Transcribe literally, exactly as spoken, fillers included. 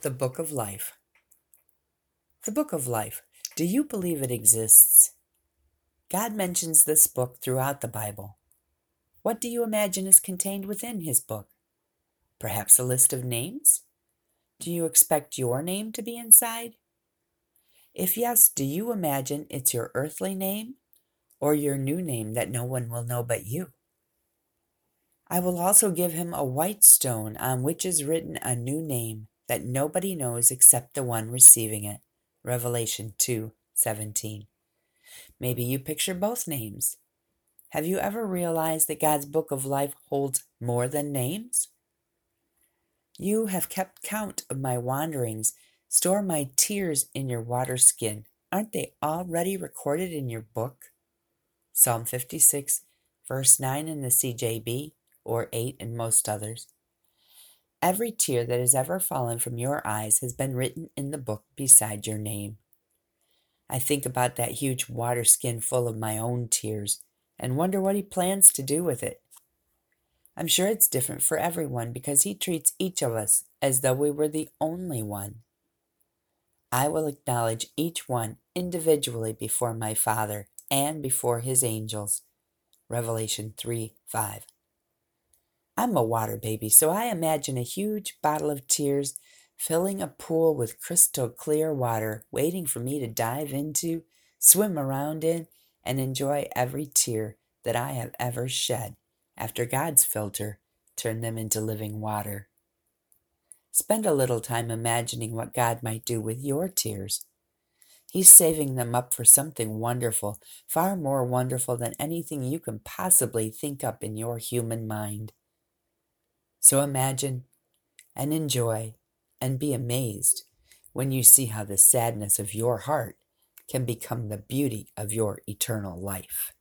The Book of Life. The Book of Life. Do you believe it exists? God mentions this book throughout the Bible. What do you imagine is contained within his book? Perhaps a list of names? Do you expect your name to be inside? If yes, do you imagine it's your earthly name or your new name that no one will know but you? I will also give him a white stone on which is written a new name that nobody knows except the one receiving it. Revelation two seventeen. Maybe you picture both names. Have you ever realized that God's book of life holds more than names? You have kept count of my wanderings. Store my tears in your water skin. Aren't they already recorded in your book? Psalm fifty-six, verse nine in the C J B, or eight in most others. Every tear that has ever fallen from your eyes has been written in the book beside your name. I think about that huge water skin full of my own tears and wonder what he plans to do with it. I'm sure it's different for everyone because he treats each of us as though we were the only one. I will acknowledge each one individually before my Father and before his angels. Revelation three five. I'm a water baby, so I imagine a huge bottle of tears filling a pool with crystal clear water, waiting for me to dive into, swim around in, and enjoy every tear that I have ever shed after God's filter turned them into living water. Spend a little time imagining what God might do with your tears. He's saving them up for something wonderful, far more wonderful than anything you can possibly think up in your human mind. So imagine and enjoy and be amazed when you see how the sadness of your heart can become the beauty of your eternal life.